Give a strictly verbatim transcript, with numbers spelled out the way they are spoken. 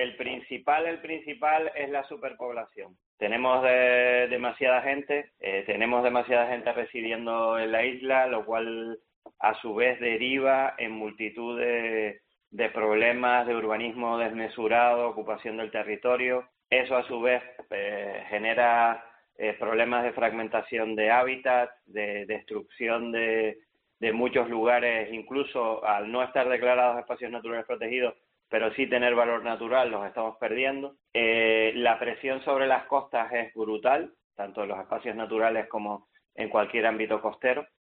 el principal, el principal es la superpoblación. Tenemos de, demasiada gente, eh, tenemos demasiada gente residiendo en la isla, lo cual a su vez deriva en multitud de, de problemas de urbanismo desmesurado, ocupación del territorio. Eso a su vez eh, genera eh, problemas de fragmentación de hábitat, de destrucción de, de muchos lugares, incluso al no estar declarados espacios naturales protegidos, pero sí tener valor natural, los estamos perdiendo. Eh, la presión sobre las costas es brutal, tanto en los espacios naturales como en cualquier ámbito costero.